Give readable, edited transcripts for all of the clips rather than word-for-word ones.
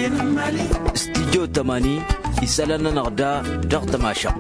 استديو 80 يسألنا نغدا ضغط ماشق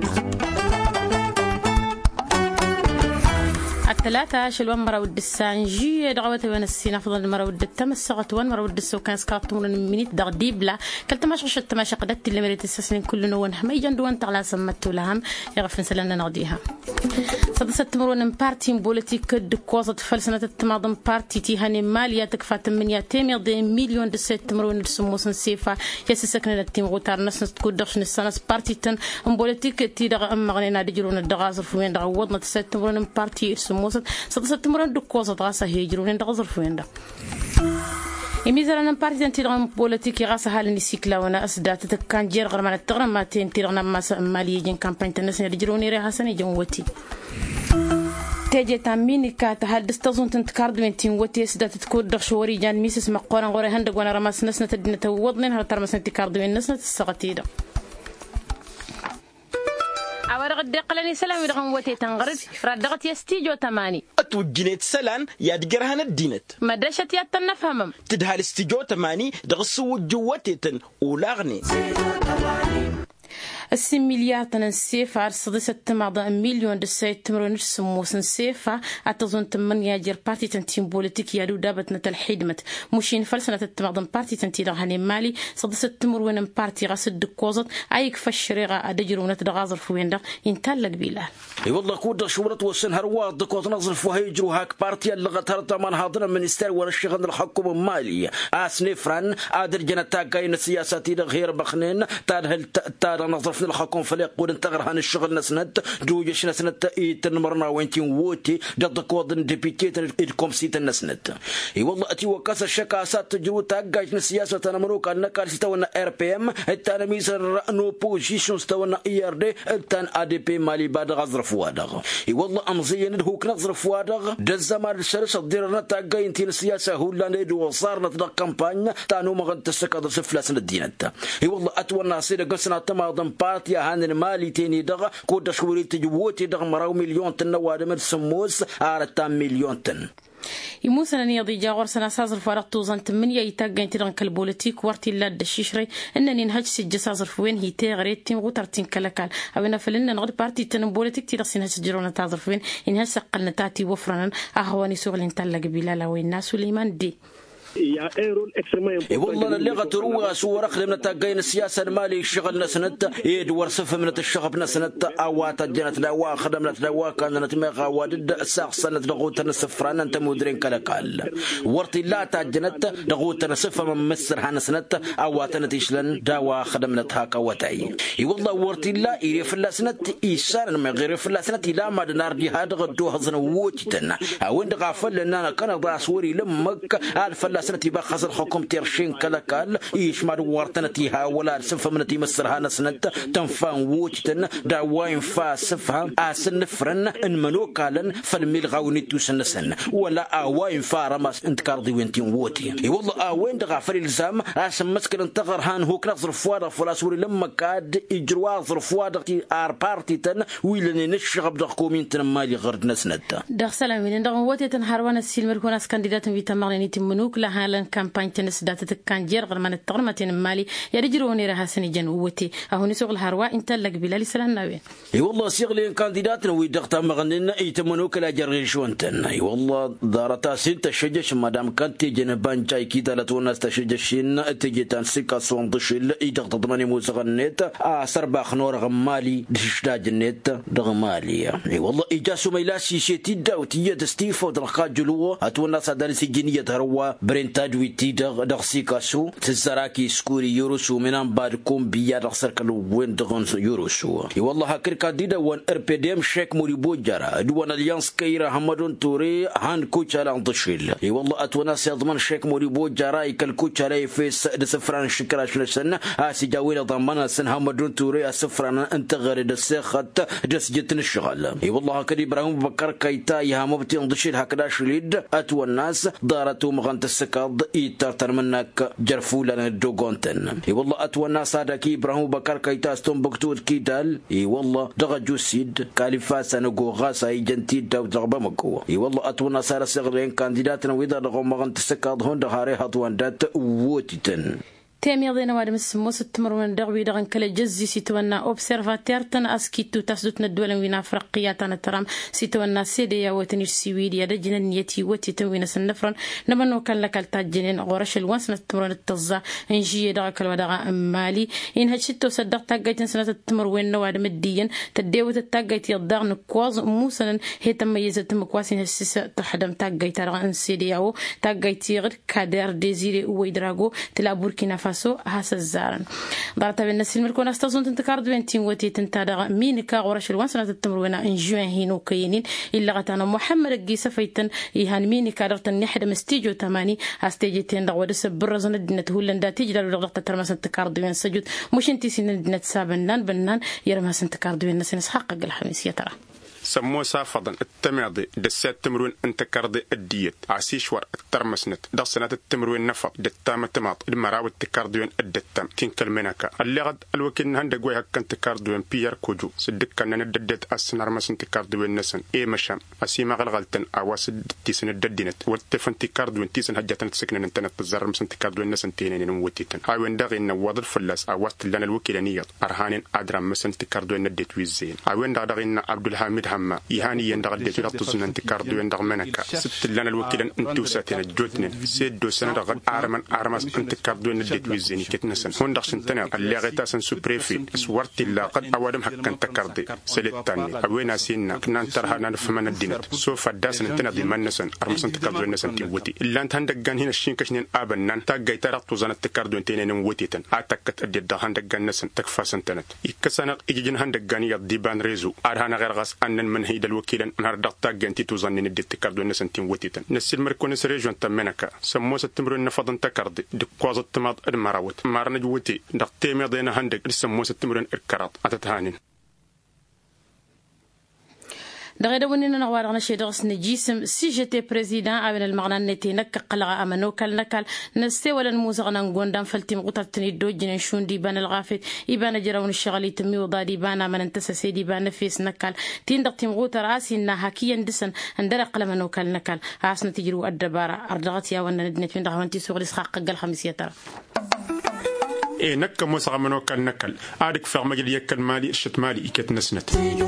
الثلاثة شلون مرود السانجي دعوة وين السينا فضل مرود التمسقت وين مرود السوكان سكاتون من منيت دغديبلا كلت ما شغشت ما شقدت اللي مريت السسنين كل نون حمي جندوان تعالى سمتوا لهم يغفن سلنا نغديها صدست تمرون بارتي بوليتيك دكوزة فلسنة التماضم بارتي تيهاني مالية تكفى 800 مليون دسيت تمرون السموس نسيفا يسسكن التيم غوتار ناس تكون دخش السنة بارتي تن بوليتيك تي دغ مغنينا دجرون الدغازر فوين دغوضنا تسيت تمرون بارتي السموس صدست تمرون دكوزة غاسة هيجرون دغزر فوين ده يميزرنا بارتي تيران بوليتيكي غاسة هالني سيكلا وانا اسدات تكان جير غرمان التغرماتين تيران ماس مالية جن كامبين تنسي دجروني ريها سنة جنوتي تيجي تاميني كات هل دستزون تنتكارد من تين وتي سدات تكون دخشوري جان ميسس مقورن غوري هندق وانا رماس نسنة تدنا توضنين هل ترمس نتكارد من نسنة السغتيدة أورق الدقلني سلام يرغم وتي تنغرد فردغت يستيجو 80 أتوجنيت سلان يادقرهن الدينت مدرشت يتنفهم تدهال استيجو 80 دغسو جوتي تن ولاغني السميليار تنسيفا صدست تماضى مليون دسيت تمرون السموس نسيفا أتظن تمن ياجر بارتي تنتيم بوليتيك يادو دابت نتالحيدمت مشين فلسنة تماضى بارتي تنتي دغهاني مالي صدست تمرون بارتي غاسد دكوزت أيك فالشريغة أدجرونة دغازر فوين دغ ينتالك بيلا اي والله كود شورت وسن هرواد دكوت نظر فهيجرو هاك بارتي اللي ترى من حاضر المنستير ولا الشغل الحكومة المالية اسنفران ادر جنتا كاين سياساتي غير بخنين تاد نظر في الحكومة فليقول انتغر هان الشغل نسند دوجش نسند تنمرنا وينتين ووتي ضدك وضن ديبيتيت الكم سيت النسند اي والله اتي وكاس الشكاسات تجرو تاجاج السياسة تنمروك انك استونا ار بي ام التان ميسر نو بوزيشن استونا اي ار دي التان ا دي بي مالي بعد غزر فوادغ اي والله امزين هوك نغزر فوادغ دزما السرس ديرنا تاجاي انتي السياسة هولا ندو وصارنا تدا كامبانيا تانو مغد تسكد سفلاس الدينتا اي والله اتونا سيده قسنا تماضن بارتي هان المالي تاني دغ كود شوري تجوتي دغ مراو مليون تن وادم السموس على 10 مليون تن يموسنا نيضي جاور سنة سازر فارق توزن 8 يتاقين تيران كالبوليتيك وارتي لاد الشيشري انني نهج سجي سازر فوين هي تيغريت تيم غوترتين كالكال اوينا فلنا نغد بارتي تن بوليتيك تيرسين هج جرونا تازر فوين انها سقلنا تاتي وفرنا اهواني سوغلين تلق بلالا وين سليمان دي يا ايرون اكستريمي والله اللي غتروى صور خدمنا تاقين السياسه المالي شغلنا سنت يدور صف من الشغب سنت اوات جنت لا خدمنا لا كانت ميغا ودد الساق سنت دغوت نسفران انت مدرين كلكال ورتي لا تاجنت دغوت نسف من مصر هان سنت اوات نتيشلن داوا خدمنا هاكا وتاي والله ورتي لا يفلا سنت ايشان ما غير فلا سنت لا ما دنار دي هذا غدو هزن ووتنا وين غافل لنا كان ضاسوري لمك الفلا سنتي بخز الحكم تيرشين كلكال إيش ما دورتنتيها ولا سنفمنتي مسرها نسنت تنفان ووجتن داوين فاسفها أسنفرن إن منوكالن فالميل غاوني توسنسن ولا أوين فارماس انت كاردي وينتين ووتي والله أوين دغافر الزام أسم مسكن انتغر هان هو كنظر فوادا فلاسوري لما كاد إجروا ظرف فوادا آر بارتي تن ويلني نشغب دغكومين تن مالي غرد نسنت دغ سلامين دغ ووتي تنهاروان السيلمر كوناس كانديدات في تمغني تمنوك لها لان كامباين تنس داتة كان جير غرمان التغرمتين المالي يرجروني رها سنجن ووتي اهوني سوق الهرواء انت لك بلالي سلام اي والله سيغلي كانديداتنا ويدغتا مغنينا يتمنوك لا جريشونتن اي والله دارتا سنت شجش مدام كانت جنبان جاي كيدا لتوناس تشجشين تجي تنسيكا صوندشيل يدغتا ضماني موسغنيت سرباخ نور غمالي دشداج النت دغمالي اي والله اجاسو ميلاسي شيتي داوتي دستيفو درقا جلو اتوناس داري سجنيه هروا برينتاج ويتي دغسيكاسو تزراكي سكوري يوروسو منام باركم بيا دغسركلو وين دغن يوروسو اي والله هكر كانديدا وان اربيديم شيك موريبو جارا دوان اليانس كيرا حمدون توري هان كوتشالا انطشيل اي والله اتونا سيضمن شيك موريبو جارا يكل كوتشالا في سفران شكرا شلسن اسي جاويل ضمن سن حمدون توري اسفران انت غير دسخت دسجت الشغل اي والله هكر ابراهيم بكر كايتا يا مبتي انطشيل هكذا شليد اتو الناس دارتو مغنت السكاد يترتر منك جرفولا دوغونتن اي والله اتو الناس هذاك ابراهيم بكر كايتا استون بكتور كيدال اي والله دغجو سيد كاليفاس نغو غاسا يجنتي داو دغبمكو اي والله اتو الناس صغرين كانديداتنا ويدا دغو مغنت السكاد هون دغاري هاتوان دات ووتيتن تامي ضينا وادم السموس التمرون دغوي دغن كلا جزي سيتونا اوبسيرفاتير تن اسكيتو تسدتنا الدول وين افريقيا ترام سيتونا سيديا وتنيش سويديا دجنا نيتي وتي توينا سنفرن نمنو كان لك التاجنين غورش الوانسنا التمرون التزا انجي دغك الودغا مالي ان هشتو صدق تاجيتن سنه التمرون وادم الدين تديو تاجيت يضغ نكواز موسن هي تميزت مكواسين هسس تحدم تاجيت رغن سيدياو تاجيت غير كادر ديزيري ويدراغو تلا بوركينا فاسو هاس الزارن ضرت بالناس الملكون استظن تنتكارد وينتين وتي تنتادغ مينكا غورش الوانسنا التمرون ان جوان هينو كينين الا غتانا محمد الجيسه فيتن يهان مينكا درتن نحد مستيجو 8 استيجتين دغودس برزن دنت هولندا تجدر لغت ترمس التكارد وين سجود مش انتي سن دنت سابنان بنان يرمس التكارد وين ناس حق الخميس يا ترى سموسا فضن التماضي دسات تمرون انت كاردي الديت عسيشور الترمسنت دسنات التمرون نفط دتام تماط المراو التكاردوين الدتام كين كلمناكا اللي غد الوكين هندق ويها كنت كاردوين بيار كوجو صدق كان نددت اسنار مسن تكاردوين نسن اي مشام اسيما غلغلتن اواسد تيسن الددينت والتفن تكاردوين تيسن هجاتن تسكنن انت تزر مسن تكاردوين نسن تينين وتيتن هاي وندغ ان وض الفلاس اوات لنا الوكيلانيه ارهان ادرام مسن تكاردوين ندت ويزين هاي وندغ ان عبد الحميد هما يهاني يندغ الدجرة تزن انت كاردو يندغ منك ست لنا الوكيل انتو ساتين الجوتنين سيدو سنة غد ارمس انت كاردو نديت ويزيني كتنسن هون دغ سنتنا اللي غيتاسن سوبريفي سوارتي لا قد اوادم حق انت كاردي سليتاني اوينا سينا كنا نترها نفهم الدينت سوف داسن انت دي منسن ارمس انت كاردو نسن تيوتي الا انت هندغان هنا شين كشنين ابنان تاغاي ترقتو زن انت كاردو انتين وتيتن اتكت ادي دغ هندغان نسن تكفا سنتنت يكسنا ايجين هندغان يديبان ريزو ارهانا غير غاس انن من هيدا الوكيل نهار دقتا جنتي توزنين الديت كاردو نسنتين وتيتن نسيل مركون سريجون تمنكا سموس التمرون نفضن تكاردي دكواز التماض المراوت مارنج وتي دقتي ميدينا هندك سموس التمرون الكرات اتتهانين دغيدا ونينا نغوارغنا شي درس نجيسم سي جيتي بريزيدان ابن المغنى نتي نك قلغا امنو كل نستي ولا نموزغنا نغوندان فلتي مقطرتني دوجين شون دي بان الغافت يبان جراون الشغلي تمي وضادي بان من انتس سيدي بان فيس نكال تين دقتي مغوت راسي انها حكيا ندسن اندر قلمنو كل نكال اسنا تجرو الدباره اردغت يا ون ندنت من دغونتي سوغلي سخاق قل خمسيه ترى اي نك موسغ منو كل نكال ادك فرمجل يكل مالي الشت مالي يكت نسنت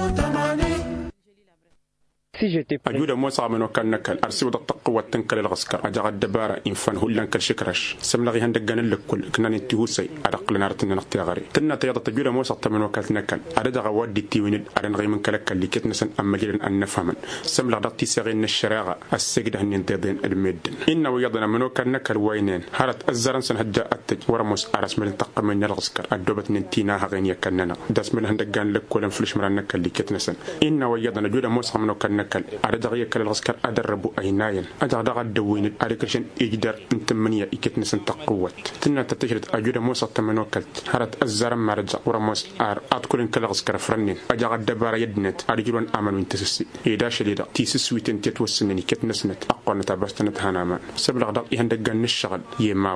أجود موسى منو كان نكال أرسل التقوى تنكل الغسكر أجا الدبارة إنفان هو لانكل شكرش سملغي هندقان لكل كنا نتيوسي أرقل نارتنا نختيغري تنا تيضا تجود موسى منو كانت نكال أرد غواد التيوين أرن غي من كلك اللي كتنسن أما جيرن أن نفهمن سملغ دقتي سغين الشراغة السجد هن ينتظين المدن إن ويضنا منو كان نكال وينين هارت الزرن سن هجا أتج ورموس أرس من التقى من الغسكر الدوبة ننتيناها غين يكننا داس من هندقان لكل فلش مران نكال اللي كتنسن إن ويضنا جود موسى منو كان أرجع كل العسكر أدربوا أيناين أرجع الدوين أريكشن إجدار انتمنية إكتنس تقوت تنا تتجرد أجود موسى تمنوكلت هرت الزرم مرجع ورموس أدخل كل العسكر فرنين أرجع الدبارة يدنت أرجلون أمن وانتسسي إذا شديدا تيسس ويتن تتوسنني كتنسنت أقوى نتبستنت هنامان سبلغ دق يهندقن الشغل يما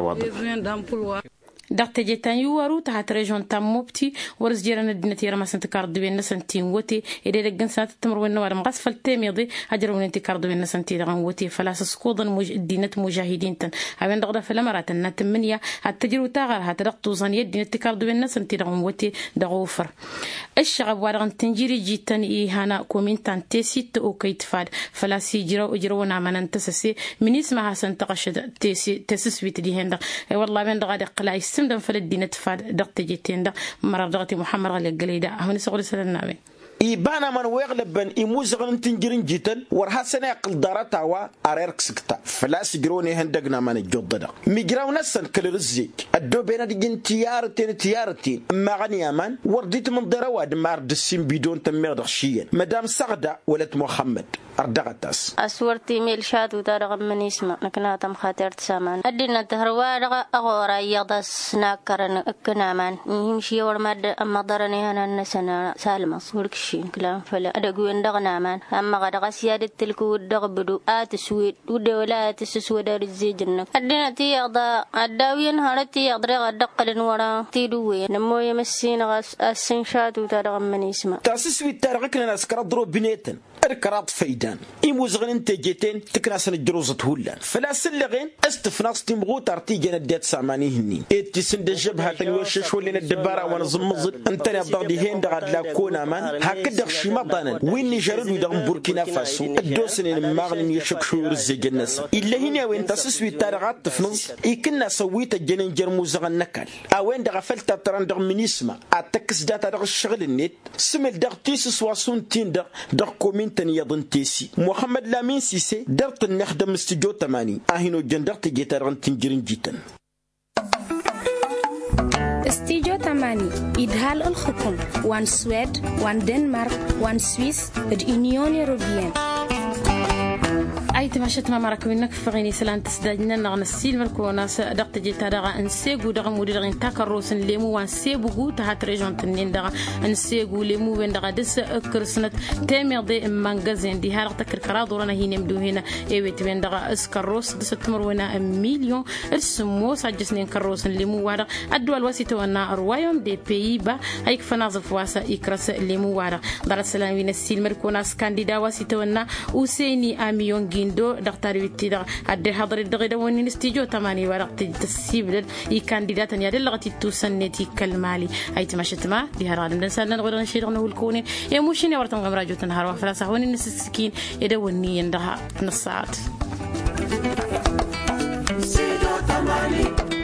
واضح دقت جيتان يوارو تحت ريجون تاموبتي ورز جيران الدنتي رما سنت كاردو بين سنتين وتي إذا لقن سنة تمر وين مغاس فالتيميضي أجرون انت كاردو بين سنتين دغن وتي فلاس سكوضن دينة مجاهدين تن هاوين دغدا فلامرات ان تمنيا التجرو تاغر هتدقتو زان يدين كاردو بين سنتين دغن وتي دغوفر الشغب وارغن تنجيري جيتان هانا كومينتان تيسيت او كيتفاد فلاسي جرونا من انتسسي من اسمها سنتقشد تيسس ويت دي هند والله من دغدا قلاي سمدن فلدينة فاد دقت جيتين دا مرة دقتي محمد غالي الجليدة هوني سقول سلنا بي إبانا من ويغلبن إموزغن تنجرين جيتن ورحسنا يقل دارتا وأريرك سكتا فلاس جروني هندقنا من الجدد ميجراو نسن كل رزيك الدو بينا ديجين تيارتين مغني أمان ورديت من درواد مارد السين بدون تميغ شيئا مدام سغدا ولد محمد أردغتاس أسورتي ميل شادو دارغ من اسمه نكنا تم خاطر تسامان أدينا تهروارغ أغورا يغدس ناكرن أكنامان يمشي ورمد أما ضرني هنا النسنا سالمة صوركشين كلام فلا أدقوين دغنامان أما غدغ سيادة تلكو الدغبدو آتسويد ودولا تسسو دار الزيجنك أدينا تيغدا أداوين هارتي يغدرغ الدقل ورا تيدوين نمو يمسين غاس السن شادو دارغ من اسمه تاسسوي التارغ كنا نسكر الضروب بنيتن الكرات فيدان إموزغن انت جيتين تكناسن الجروزة هولان فلا سلغين استفناس تمغو ترتيجين الديات ساماني هنين اتسن دجبها تنوشش ولين الدبارة ونظمزل انت نبضي هين دغاد لا كونا مان هكذا شيما ضانن وين نجرد ودغم بوركينا فاسو الدوسن المغن يشك شور الزجنس إلا هنا وين تسسوي تارغات تفنز إكنا سويت الجنين جرموزغن نكال أوين دغ فلتا تران دغ منيسما أتكس داتا دغ الشغل النت سمل دغ تيس سواسون تين دغ كومين تنيضن تيسي محمد لامين سيسي درت النخدم استجو تماني أهينو جندرت جيتارغن تنجرين جيتن استيجو تماني إدهال الخطم وان سويد وان دنمارك وان سويس اليونيون يوروبيان أي تماشت ما مركب إنك فغني سلام تسدجنا نغن السيل مركوناس دقت جيت دغا انسيغو دغا مودرين تاكروسن ليمو وان سيبوغو تهات ريجون تنين دغا انسيغو ليمو وين دغا دس كرسنت تيمير دي مانغازين دي هارق تكر كرادورنا هي نمدو هنا ايويت وين دغا اسكروس دس تمر وينا مليون السمو ساجسنين كروسن ليمو وارا الدول واسيتونا روايوم دي بيبا هيك فنازف واسا يكرس ليمو وارا دار السلام وين السيل مركوناس كانديدا واسيتونا وسيني اميون دو دكتور ويتي هاد حضر الدغيدا وني استيجو تماني ورقت تسيب لي كانديدات يا لغتي توسنتي كالمالي اي تماشتما دي هرا نسالنا نغدو نشير نقول كونين يا موشيني ورتم غمراجو تنهار وفراسه وني نسكين يدوني يندها نص ساعات